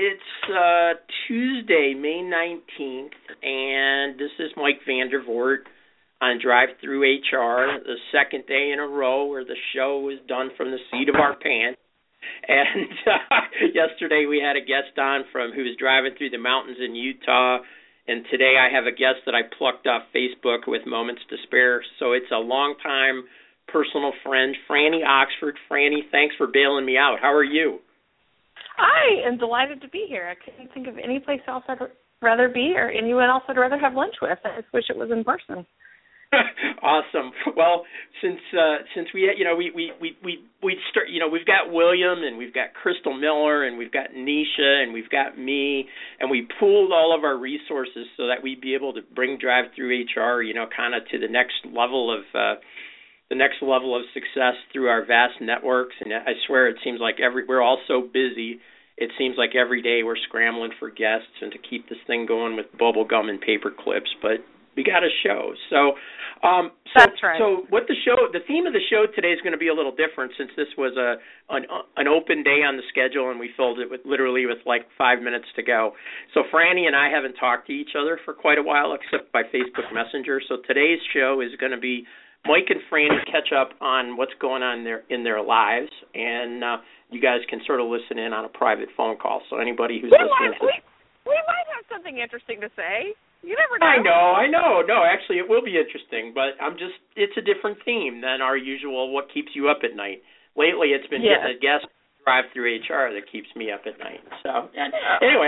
it's Tuesday, May 19th, and this is Mike Vandervoort on Drive Through HR, the second day in a row where the show is done from the seat of our pants. And yesterday we had a guest on who was driving through the mountains in Utah, and today I have a guest that I plucked off Facebook with moments to spare. So it's a longtime personal friend, Franny Oxford. Franny, thanks for bailing me out. How are you? I am delighted to be here. I couldn't think of any place else I'd rather be or anyone else I'd rather have lunch with. I just wish it was in person. Awesome. Well, since we start, we've got William and we've got Crystal Miller and we've got Nisha and we've got me, and we pooled all of our resources so that we'd be able to bring Drive Through HR, kind of to the next level of success through our vast networks. And I swear it seems like we're all so busy. It seems like every day we're scrambling for guests and to keep this thing going with bubble gum and paper clips, but we got a show. So that's right. So the theme of the show today is going to be a little different since this was an open day on the schedule and we filled it with like 5 minutes to go. So Franny and I haven't talked to each other for quite a while except by Facebook Messenger. So today's show is going to be Mike and Franny catch up on what's going on in their lives, and you guys can sort of listen in on a private phone call. So anybody who's listening we might have something interesting to say. You never know. I know. No, actually, it will be interesting, but it's a different theme than our usual what keeps you up at night. Lately, it's been getting a guest Drive Through HR that keeps me up at night. So, anyway,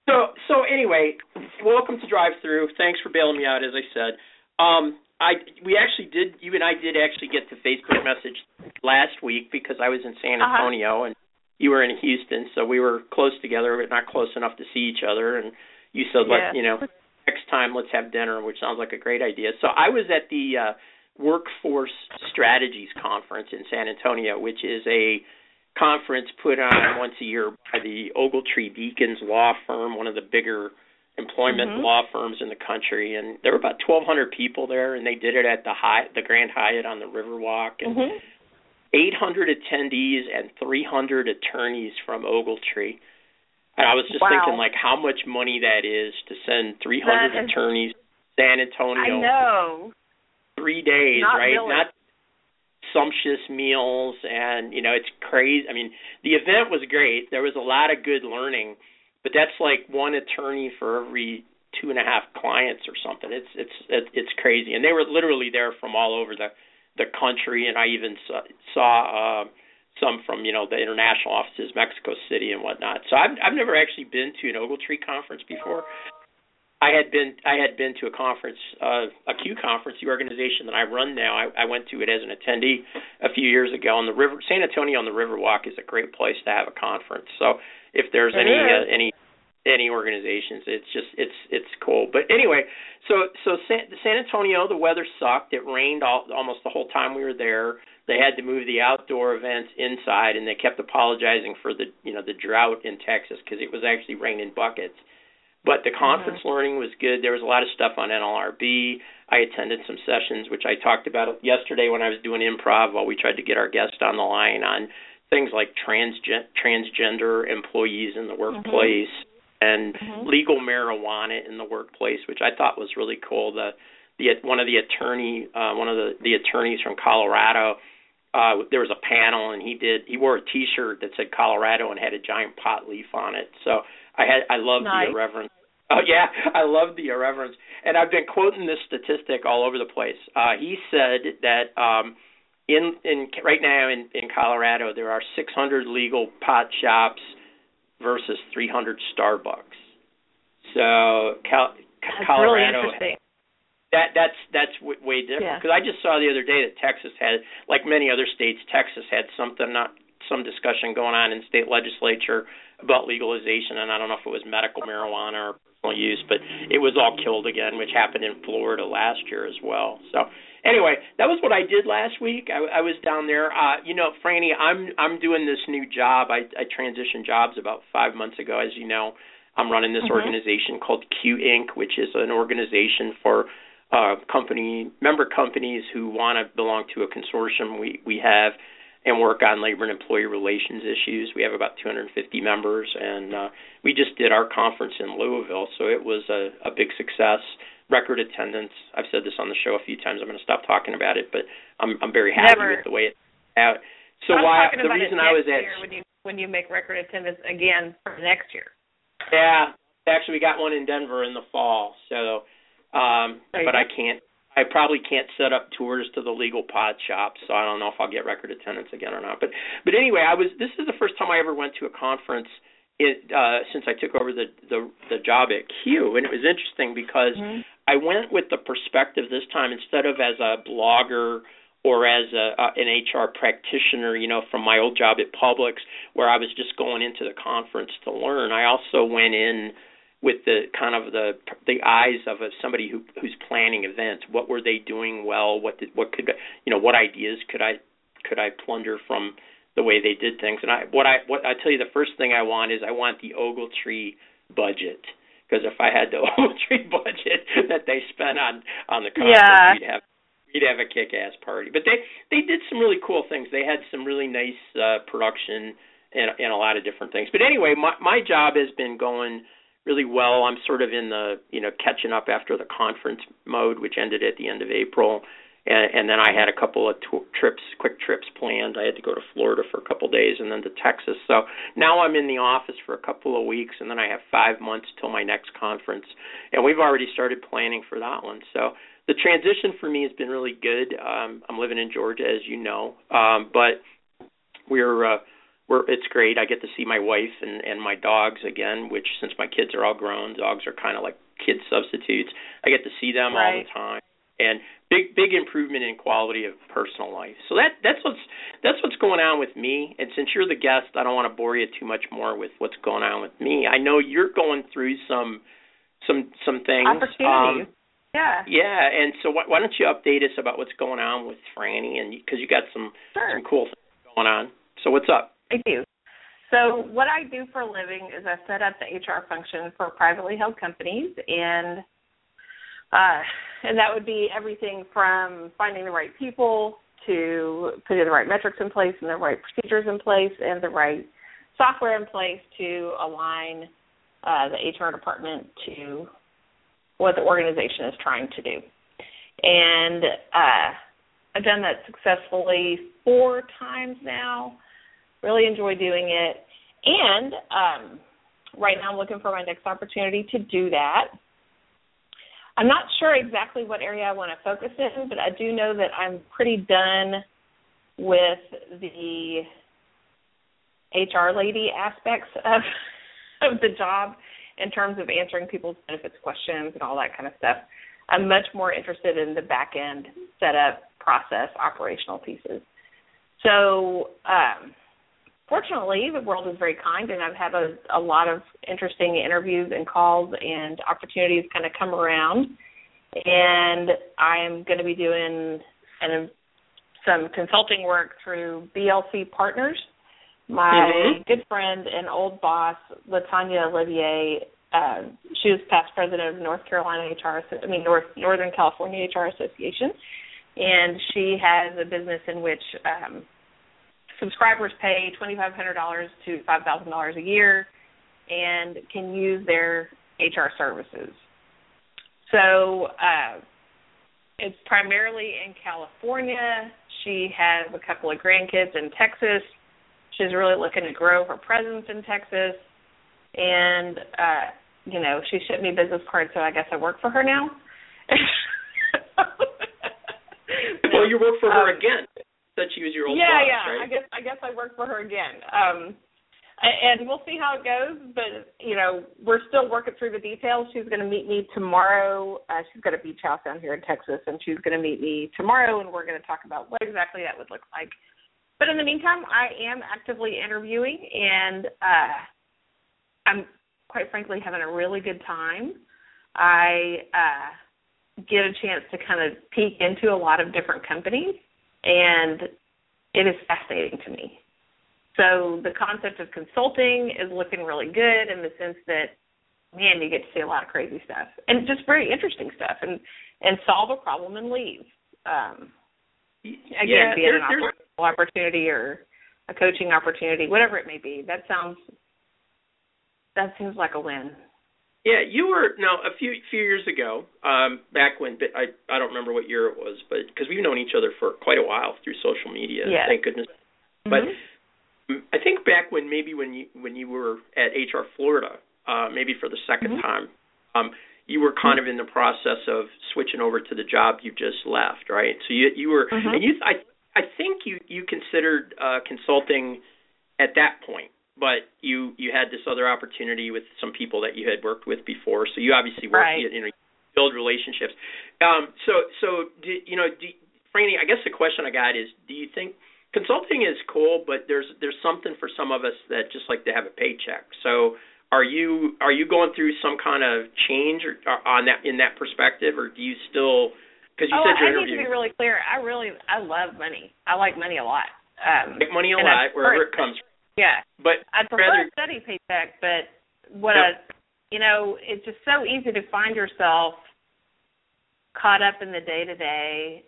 welcome to Drive Through. Thanks for bailing me out, as I said. You and I did actually get the Facebook message last week because I was in San Antonio and you were in Houston, so we were close together, but not close enough to see each other. And you said, next time let's have dinner, which sounds like a great idea. So I was at the Workforce Strategies Conference in San Antonio, which is a conference put on once a year by the Ogletree Deakins Law Firm, one of the bigger employment law firms in the country, and there were about 1,200 people there, and they did it at the Grand Hyatt on the Riverwalk, and 800 attendees and 300 attorneys from Ogletree. And I was just thinking, how much money that is to send 300 attorneys to San Antonio. I know. 3 days, Not right? really. Not sumptuous meals, and, it's crazy. I mean, the event was great. There was a lot of good learning, but that's like one attorney for every 2.5 clients or something. It's crazy. And they were literally there from all over the country, and I even saw some from the international offices, Mexico City and whatnot. So I've never actually been to an Ogletree conference before. I had been to a conference, a Q conference, the organization that I run now. I went to it as an attendee a few years ago. And San Antonio on the Riverwalk is a great place to have a conference. So if there's any organizations, it's cool. But anyway, so San Antonio, the weather sucked. It rained almost the whole time we were there. They had to move the outdoor events inside, and they kept apologizing for the drought in Texas because it was actually raining buckets. But the conference learning was good. There was a lot of stuff on NLRB. I attended some sessions, which I talked about yesterday when I was doing improv while we tried to get our guest on the line on things like transgender employees in the workplace and legal marijuana in the workplace, which I thought was really cool. One of the attorneys from Colorado, there was a panel, and he wore a T-shirt that said Colorado and had a giant pot leaf on it. So I loved the irreverence. Oh yeah, I love the irreverence, and I've been quoting this statistic all over the place. He said that right now in Colorado there are 600 legal pot shops versus 300 Starbucks. So That's Colorado. really interesting. That's way different because I just saw the other day that Texas had, like many other states, Texas had some discussion going on in state legislature about legalization, and I don't know if it was medical marijuana or personal use, but it was all killed again, which happened in Florida last year as well. So anyway, that was what I did last week. I was down there. Franny, I'm doing this new job. I transitioned jobs about 5 months ago, as you know. I'm running this organization called Q Inc., which is an organization for member companies who want to belong to a consortium we have, and work on labor and employee relations issues. We have about 250 members, and we just did our conference in Louisville, so it was a big success. Record attendance. I've said this on the show a few times. I'm going to stop talking about it, but I'm very happy with the way it out. So the reason I was at when you make record attendance again for next year. Yeah, actually we got one in Denver in the fall. So, but I probably can't set up tours to the legal pod shop, so I don't know if I'll get record attendance again or not. But anyway, this is the first time I ever went to a conference since I took over the job at Q, and it was interesting because I went with the perspective this time, instead of as a blogger or as an HR practitioner, from my old job at Publix, where I was just going into the conference to learn. I also went in with the kind of the eyes of somebody who's planning events. What were they doing well? What ideas could I plunder from the way they did things? And I tell you, the first thing I want is I want the Ogletree budget, because if I had the Ogletree budget that they spent on the conference, we'd have a kick-ass party. But they did some really cool things. They had some really nice production and a lot of different things. But anyway, my job has been going really well. I'm sort of in the catching up after the conference mode, which ended at the end of April, and then I had a couple of quick trips planned. I had to go to Florida for a couple of days and then to Texas. So now I'm in the office for a couple of weeks, and then I have 5 months till my next conference, and we've already started planning for that one. So the transition for me has been really good. I'm living in Georgia, as you know, but it's great. I get to see my wife and my dogs again, which, since my kids are all grown, dogs are kind of like kid substitutes. I get to see them all the time, and big improvement in quality of personal life. So that's what's going on with me. And since you're the guest, I don't want to bore you too much more with what's going on with me. I know you're going through some things. Opportunities. Yeah, and so why don't you update us about what's going on with Franny, and because you got some cool things going on. So what's up? I do. So what I do for a living is I set up the HR function for privately held companies, and that would be everything from finding the right people to putting the right metrics in place and the right procedures in place and the right software in place to align the HR department to what the organization is trying to do. And I've done that successfully 4 times now. Really enjoy doing it. And right now I'm looking for my next opportunity to do that. I'm not sure exactly what area I want to focus in, but I do know that I'm pretty done with the HR lady aspects of the job in terms of answering people's benefits questions and all that kind of stuff. I'm much more interested in the back-end setup, process, operational pieces. So fortunately, the world is very kind, and I've had a lot of interesting interviews and calls and opportunities kind of come around. And I'm going to be doing some consulting work through BLC Partners. My good friend and old boss, Latanya Olivier, she was past president of Northern California HR Association, and she has a business in which subscribers pay $2,500 to $5,000 a year and can use their HR services. So it's primarily in California. She has a couple of grandkids in Texas. She's really looking to grow her presence in Texas. And, she shipped me business cards, so I guess I work for her now. Well, you work for her again. That she was your old boss, right? Yeah. I guess I work for her again. And we'll see how it goes, but, we're still working through the details. She's going to meet me tomorrow. She's got a beach house down here in Texas, and she's going to meet me tomorrow, and we're going to talk about what exactly that would look like. But in the meantime, I am actively interviewing, and I'm, quite frankly, having a really good time. I get a chance to kind of peek into a lot of different companies, and it is fascinating to me. So the concept of consulting is looking really good in the sense that, man, you get to see a lot of crazy stuff and just very interesting stuff and solve a problem and leave. opportunity or a coaching opportunity, whatever it may be. That seems like a win. Yeah, you were now a few years ago, back when I don't remember what year it was, but because we've known each other for quite a while through social media, yes. Thank goodness. But I think back when you were at HR Florida, maybe for the second time, you were kind of in the process of switching over to the job you just left, right? So you were, and I think you considered consulting at that point, but you had this other opportunity with some people that you had worked with before. So you obviously worked, build relationships. Franny, I guess the question I got is, do you think consulting is cool, but there's something for some of us that just like to have a paycheck? So are you going through some kind of change on that in that perspective, or do you still? Because you said I need to be really clear. I love money. I like money a lot. Make money a lot wherever it comes from. Yeah, but I'd prefer a steady paycheck. But it's just so easy to find yourself caught up in the day-to-day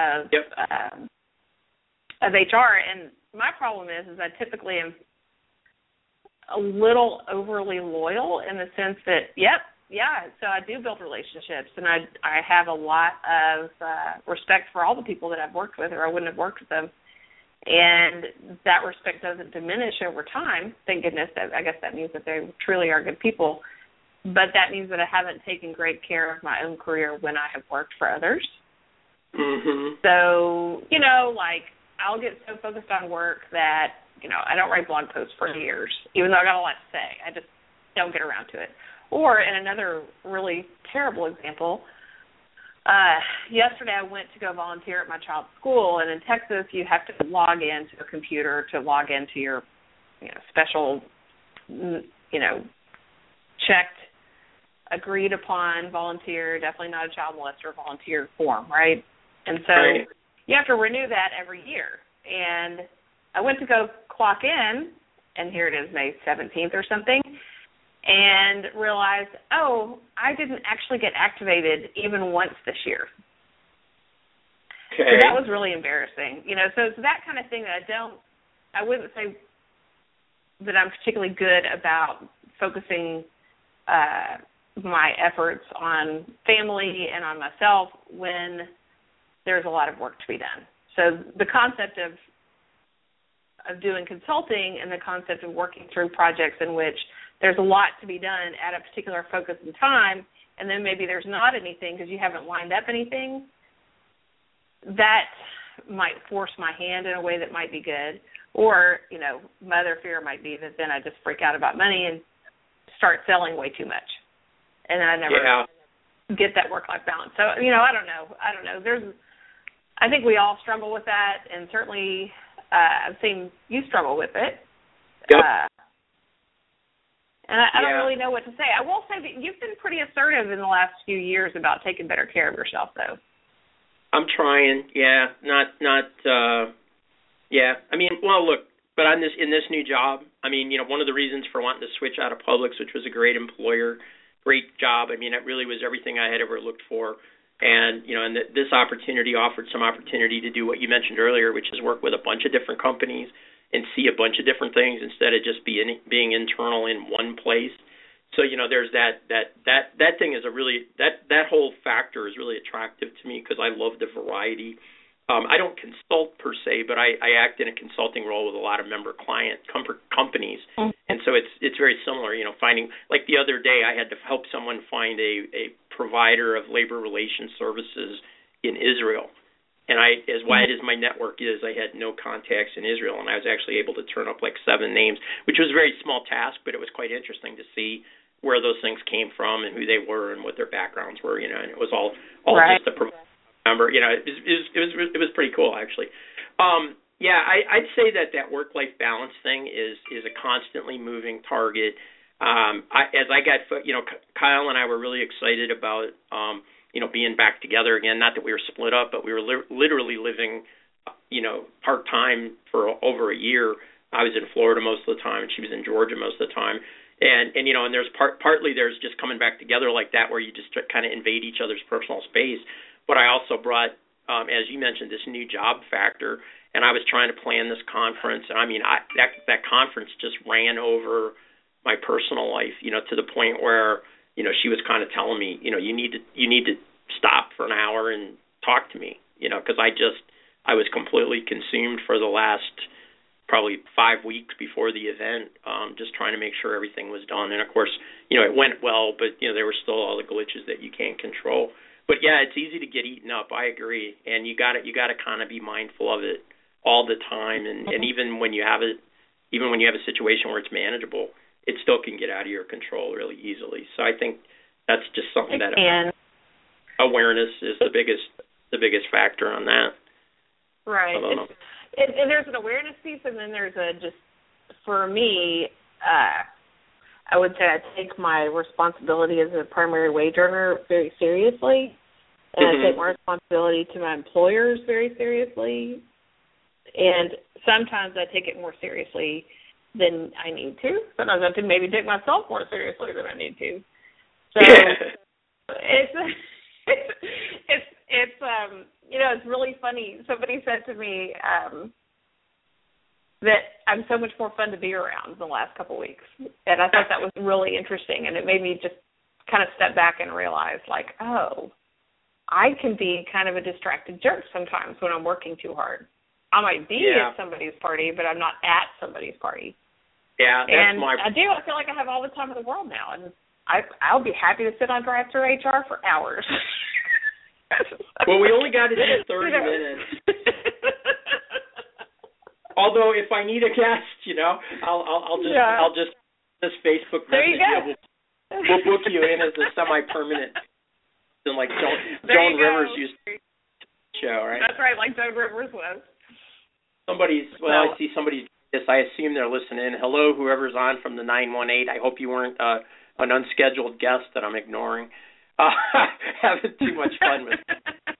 of HR. And my problem is I typically am a little overly loyal in the sense that, so I do build relationships, and I have a lot of respect for all the people that I've worked with, or I wouldn't have worked with them. And that respect doesn't diminish over time. Thank goodness. I guess that means that they truly are good people. But that means that I haven't taken great care of my own career when I have worked for others. Mm-hmm. So, I'll get so focused on work that, I don't write blog posts for years, even though I got a lot to say. I just don't get around to it. Or, in another really terrible example, yesterday I went to go volunteer at my child's school, and in Texas you have to log into a computer to log into your special, checked, agreed upon volunteer, definitely not a child molester volunteer form, right? And so you have to renew that every year. And I went to go clock in, and here it is, May 17th or something, and realized, I didn't actually get activated even once this year. Okay. So that was really embarrassing. So it's that kind of thing that I wouldn't say that I'm particularly good about focusing my efforts on family and on myself when there's a lot of work to be done. So the concept of doing consulting and the concept of working through projects in which there's a lot to be done at a particular focus and time, and then maybe there's not anything because you haven't lined up anything, that might force my hand in a way that might be good. Or, my other fear might be that then I just freak out about money and start selling way too much. And then I never get that work-life balance. So, I don't know. I think we all struggle with that, and certainly I've seen you struggle with it. Yep. And I don't really know what to say. I will say that you've been pretty assertive in the last few years about taking better care of yourself, though. I'm trying. Yeah. Look, but in this new job, one of the reasons for wanting to switch out of Publix, which was a great employer, great job. It really was everything I had ever looked for. And, this opportunity offered some opportunity to do what you mentioned earlier, which is work with a bunch of different companies and see a bunch of different things instead of just being internal in one place. So, there's that thing is that whole factor is really attractive to me because I love the variety. I don't consult per se, but I act in a consulting role with a lot of member client companies. Mm-hmm. And so it's very similar, finding, like the other day I had to help someone find a provider of labor relations services in Israel. And as wide as my network is, I had no contacts in Israel, and I was actually able to turn up like 7 names, which was a very small task, but it was quite interesting to see where those things came from and who they were and what their backgrounds were, and it was all right. just a member. It was pretty cool actually. I'd say that work-life balance thing is a constantly moving target. As I got, Kyle and I were really excited about, being back together again. Not that we were split up, but we were literally living, part-time for over a year. I was in Florida most of the time, and she was in Georgia most of the time. And there's partly there's just coming back together like that where you just kind of invade each other's personal space. But I also brought, as you mentioned, this new job factor. and I was trying to plan this conference. And I mean, that conference just ran over my personal life, to the point where, she was kind of telling me, you need to stop for an hour and talk to me, because I was completely consumed for the last probably 5 weeks before the event, just trying to make sure everything was done. And of course, it went well, but there were still all the glitches that you can't control. But yeah, it's easy to get eaten up. I agree, and you got to kind of be mindful of it all the time. And even when you have a situation where it's manageable, it still can get out of your control really easily. So I think that's just something that awareness is the biggest factor on that. Right. And there's an awareness piece, and then there's for me, I would say I take my responsibility as a primary wage earner very seriously, and I take my responsibility to my employers very seriously, and sometimes I take it more seriously than I need to. Sometimes I have to maybe take myself more seriously than I need to. So it's really funny. Somebody said to me that I'm so much more fun to be around the last couple of weeks, and I thought that was really interesting, and it made me just kind of step back and realize, like, oh, I can be kind of a distracted jerk sometimes when I'm working too hard. I might be at somebody's party, but I'm not at somebody's party. Yeah, that's I feel like I have all the time in the world now, and I'll be happy to sit on Drive Through HR for hours. Well, we only got to do 30 minutes. Although, if I need a guest, I'll just this Facebook message. We'll book you in as a semi-permanent. And like Joan Rivers used to show, right? That's right, like Joan Rivers was. I see somebody. Yes, I assume they're listening. Hello, whoever's on from the 918. I hope you weren't an unscheduled guest that I'm ignoring. Having too much fun with.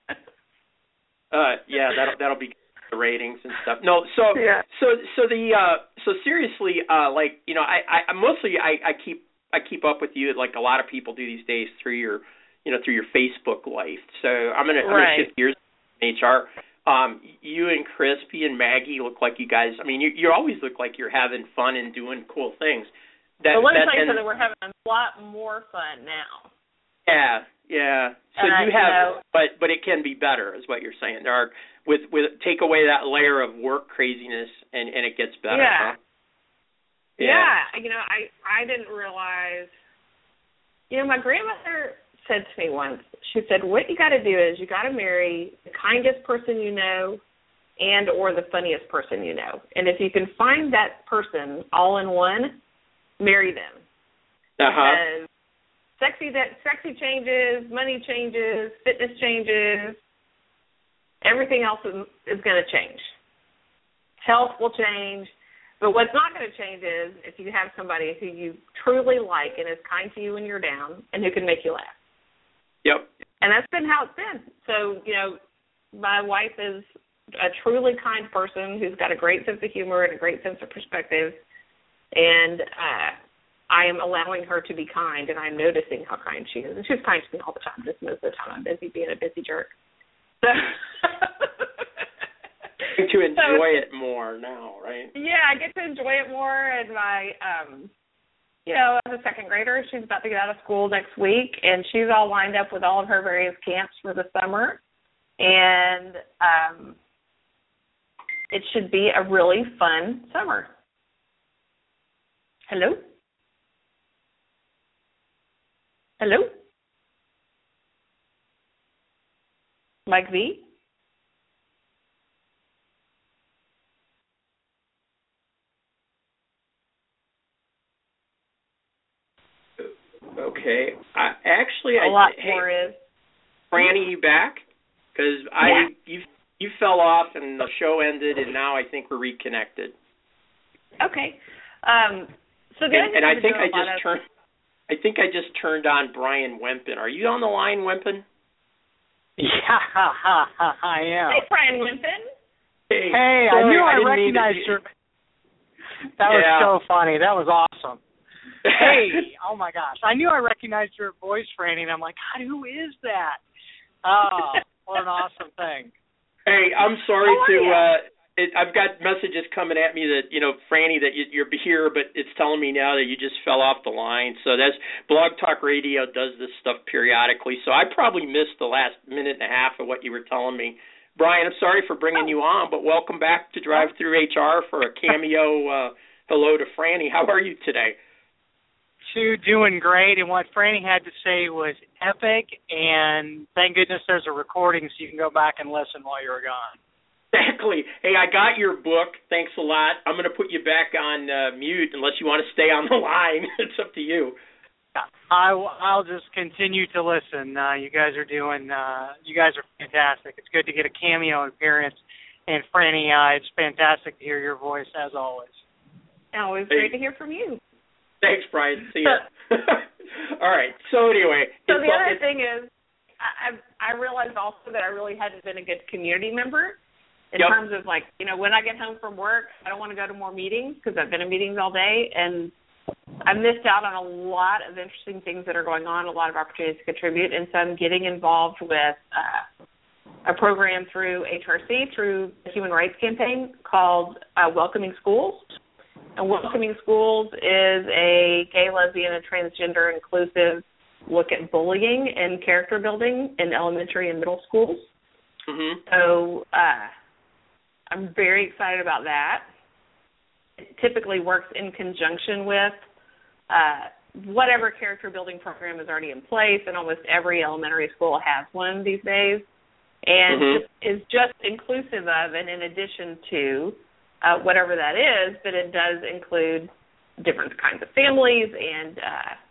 That'll be the ratings and stuff. No, so seriously, I mostly keep up with you like a lot of people do these days through your Facebook life. So I'm gonna shift gears in HR. You and Crispy and Maggie look like you guys. I mean, you always look like you're having fun and doing cool things. Let me tell you something. We're having a lot more fun now. Yeah. So you have, but it can be better, is what you're saying. There are with take away that layer of work craziness, and it gets better. Yeah. Huh? Yeah. I didn't realize. My grandmother said to me once. She said, "What you got to do is you got to marry the kindest person you know, and or the funniest person you know. And if you can find that person all in one, marry them." Because sexy changes, money changes, fitness changes, everything else is going to change. Health will change, but what's not going to change is if you have somebody who you truly like and is kind to you when you're down and who can make you laugh. Yep. And that's been how it's been. So, my wife is a truly kind person who's got a great sense of humor and a great sense of perspective, and I am allowing her to be kind, and I'm noticing how kind she is. And she's kind to me all the time. Just most of the time I'm busy being a busy jerk. So to enjoy it more now, right? Yeah, I get to enjoy it more. And my, as a second grader, she's about to get out of school next week, and she's all lined up with all of her various camps for the summer. And it should be a really fun summer. Hello? Hello? Mike V? Okay. More is. Franny, you back? Because you fell off and the show ended, and now I think we're reconnected. Okay. So I think I just turned on Brian Wempen. Are you on the line, Wempen? Yeah, I am. Hey, Brian Wempen. Hey, I knew I recognized your... That was so funny. That was awesome. Hey, oh my gosh. I knew I recognized your voice, Franny, and I'm like, God, who is that? Oh, what an awesome thing. Hey, I'm sorry I've got messages coming at me that, Franny, that you're here, but it's telling me now that you just fell off the line. So that's Blog Talk Radio does this stuff periodically. So I probably missed the last minute and a half of what you were telling me. Brian, I'm sorry for bringing you on, but welcome back to Drive Through HR for a cameo hello to Franny. How are you today? Doing great, and what Franny had to say was epic, and thank goodness there's a recording so you can go back and listen while you were gone. Exactly. Hey, I got your book. Thanks a lot. I'm going to put you back on mute unless you want to stay on the line. It's up to you. I'll just continue to listen. You guys are fantastic. It's good to get a cameo appearance, and Franny, it's fantastic to hear your voice as always. Always great to hear from you. Thanks, Brian. See ya. All right. So anyway. So the other thing is, I realized also that I really hadn't been a good community member in terms of, when I get home from work, I don't want to go to more meetings because I've been in meetings all day, and I missed out on a lot of interesting things that are going on, a lot of opportunities to contribute, and so I'm getting involved with a program through HRC, through the Human Rights Campaign called Welcoming Schools. And Welcoming Schools is a gay, lesbian, and transgender inclusive look at bullying and character building in elementary and middle schools. Mm-hmm. So I'm very excited about that. It typically works in conjunction with whatever character building program is already in place, and almost every elementary school has one these days, and is just inclusive of and in addition to whatever that is, but it does include different kinds of families and,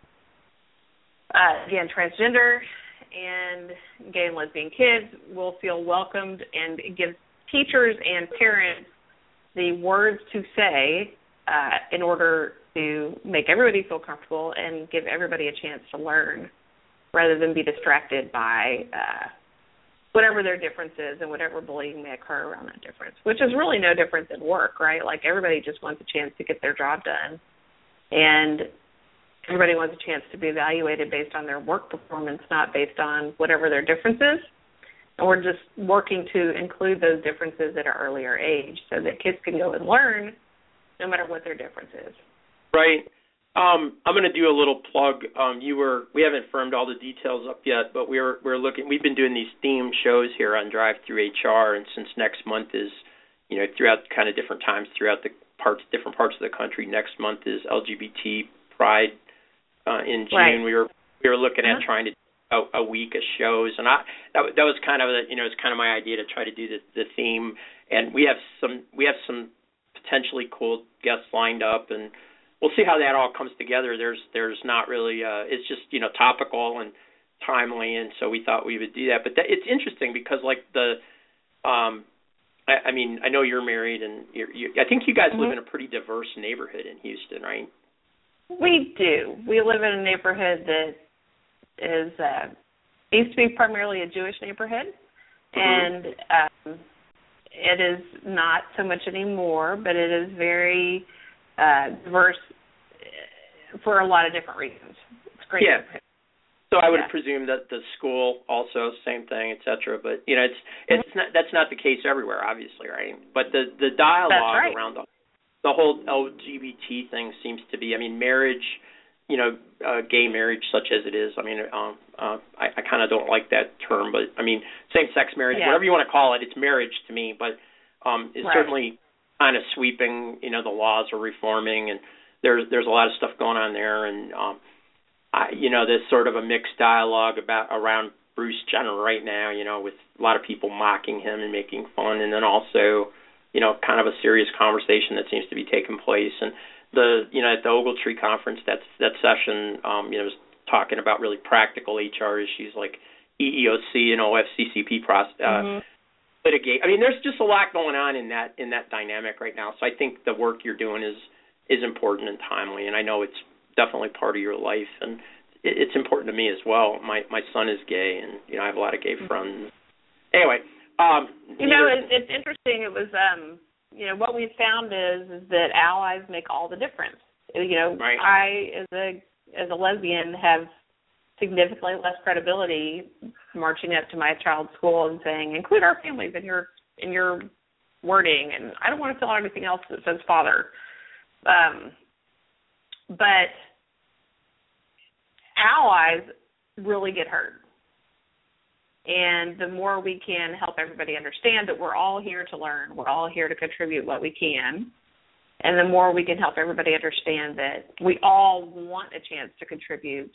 again, transgender and gay and lesbian kids will feel welcomed, and it gives teachers and parents the words to say in order to make everybody feel comfortable and give everybody a chance to learn rather than be distracted by whatever their difference is and whatever bullying may occur around that difference, which is really no different than work, right? Like, everybody just wants a chance to get their job done, and everybody wants a chance to be evaluated based on their work performance, not based on whatever their difference is. And we're just working to include those differences at an earlier age so that kids can go and learn no matter what their difference is. Right. I'm going to do a little plug. We haven't firmed all the details up yet, but we're looking. We've been doing these theme shows here on Drive Through HR, and since next month is, throughout kind of different times throughout the different parts of the country. Next month is LGBT Pride in June. Right. We were looking at trying to do a week of shows, and that was kind of it's kind of my idea to try to do the theme, and we have some potentially cool guests lined up, and we'll see how that all comes together. There's not really it's just topical and timely, and so we thought we would do that. But it's interesting because I know you're married, and I think you guys live in a pretty diverse neighborhood in Houston, right? We do. We live in a neighborhood that is used to be primarily a Jewish neighborhood, and it is not so much anymore, but it is very diverse for a lot of different reasons. It's great. Yeah. So I would presume that the school also same thing, et cetera. But it's not, that's not the case everywhere, obviously, right? But the dialogue around the whole LGBT thing seems to be. I mean, marriage, gay marriage, such as it is. I mean, I kind of don't like that term, but I mean, same-sex marriage, whatever you want to call it, it's marriage to me. But it's certainly kind of sweeping. The laws are reforming, and there's a lot of stuff going on there, and there's sort of a mixed dialogue around Bruce Jenner right now. With a lot of people mocking him and making fun, and then also, kind of a serious conversation that seems to be taking place. And at the Ogletree conference, that session, was talking about really practical HR issues like EEOC and OFCCP litigate. I mean, there's just a lot going on in that dynamic right now. So I think the work you're doing is important and timely, and I know it's definitely part of your life, and it's important to me as well. My son is gay, and I have a lot of gay friends. Anyway, it's interesting. It was what we found is that allies make all the difference. I as a lesbian have significantly less credibility marching up to my child's school and saying, include our families in your wording, and I don't want to fill out anything else that says father. But allies really get hurt. And the more we can help everybody understand that we're all here to learn, we're all here to contribute what we can, and the more we can help everybody understand that we all want a chance to contribute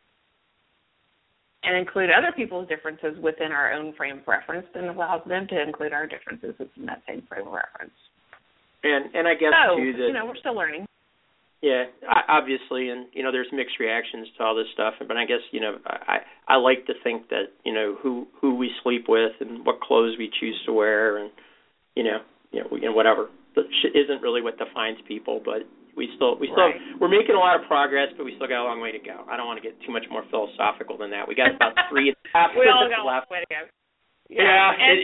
and include other people's differences within our own frame of reference, then allows them to include our differences within that same frame of reference. And I guess, too, that, we're still learning. Yeah, obviously, and, there's mixed reactions to all this stuff, but I guess, I like to think that, who we sleep with and what clothes we choose to wear and, whatever. The shit isn't really what defines people, but we're making a lot of progress, but we still got a long way to go. I don't want to get too much more philosophical than that. We got about 3.5 minutes left. We all got a long way to go. Yeah, and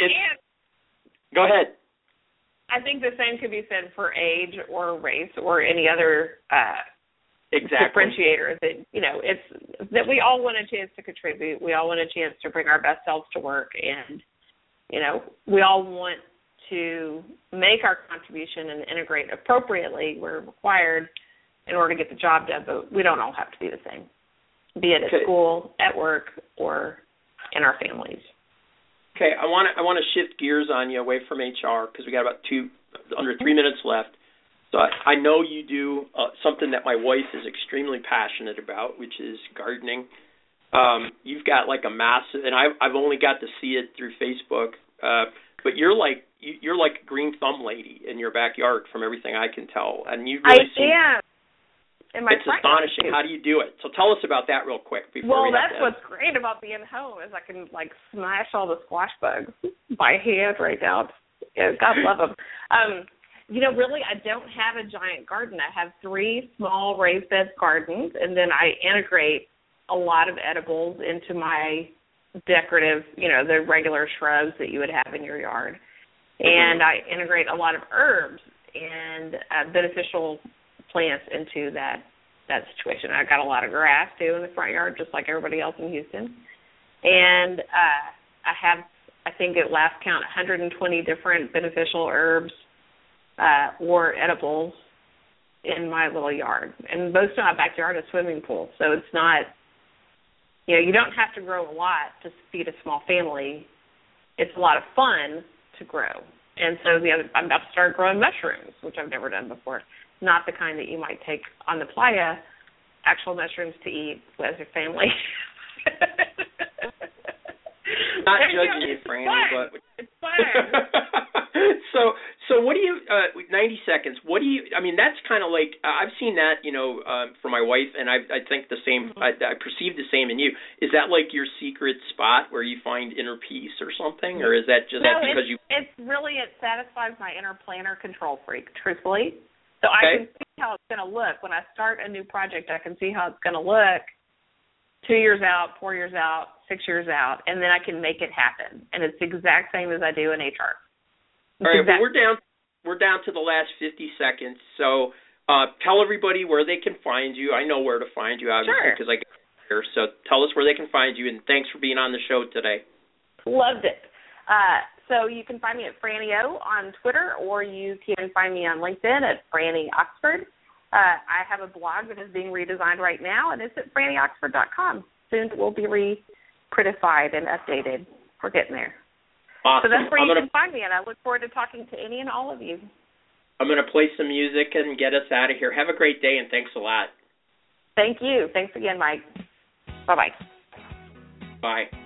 go ahead. I think the same could be said for age or race or any other differentiator. That it's that we all want a chance to contribute. We all want a chance to bring our best selves to work, and we all want to make our contribution and integrate appropriately where required in order to get the job done. But we don't all have to be the same, be it at school, at work, or in our families. Okay, I want to shift gears on you away from HR because we got about under 3 minutes left. So I know you do something that my wife is extremely passionate about, which is gardening. You've got like a massive, and I've only got to see it through Facebook, but you're like a green thumb lady in your backyard from everything I can tell, and you really am. It's astonishing. How do you do it? So tell us about that real quick. That's what's great about being home is I can smash all the squash bugs by hand right now. Yeah, God love them. Really, I don't have a giant garden. I have 3 small raised bed gardens, and then I integrate a lot of edibles into my decorative, the regular shrubs that you would have in your yard. And I integrate a lot of herbs and beneficial plants into that situation. I got a lot of grass too in the front yard, just like everybody else in Houston. And I have, I think at last count, 120 different beneficial herbs or edibles in my little yard. And most of my backyard is a swimming pool, so it's not, you don't have to grow a lot to feed a small family. It's a lot of fun to grow. And so I'm about to start growing mushrooms, which I've never done before. Not the kind that you might take on the playa, actual mushrooms to eat with your family. Not judging you, Franny, but it's fun. So what do you? 90 seconds. What do you? I mean, that's kind of like I've seen that, for my wife, and I think the same. I perceive the same in you. Is that like your secret spot where you find inner peace or something, or is that just because you? It's really it satisfies my inner planner control freak, truthfully. So I can see how it's going to look. When I start a new project, I can see how it's going to look 2 years out, 4 years out, 6 years out, and then I can make it happen. And it's the exact same as I do in HR. All right, well, we're down to the last 50 seconds. So tell everybody where they can find you. I know where to find you, obviously, because I got here. So tell us where they can find you, and thanks for being on the show today. Loved it. So you can find me at Franny O on Twitter, or you can find me on LinkedIn at Franny Oxford. I have a blog that is being redesigned right now, and it's at FrannyOxford.com. Soon it will be re-prettified and updated. We're getting there. Awesome. So that's where you can find me, and I look forward to talking to any and all of you. I'm going to play some music and get us out of here. Have a great day, and thanks a lot. Thank you. Thanks again, Mike. Bye-bye. Bye.